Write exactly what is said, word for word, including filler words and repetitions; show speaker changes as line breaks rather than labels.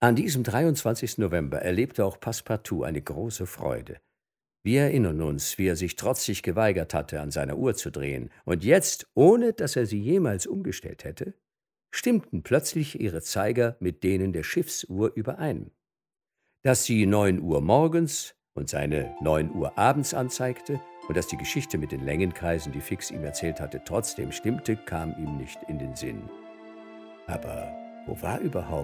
An diesem dreiundzwanzigsten November erlebte auch Passepartout eine große Freude. Wir erinnern uns, wie er sich trotzig geweigert hatte, an seiner Uhr zu drehen, und jetzt, ohne dass er sie jemals umgestellt hätte, stimmten plötzlich ihre Zeiger mit denen der Schiffsuhr überein. Dass sie neun Uhr morgens und seine neun Uhr abends anzeigte und dass die Geschichte mit den Längenkreisen, die Fix ihm erzählt hatte, trotzdem stimmte, kam ihm nicht in den Sinn. Aber wo war überhaupt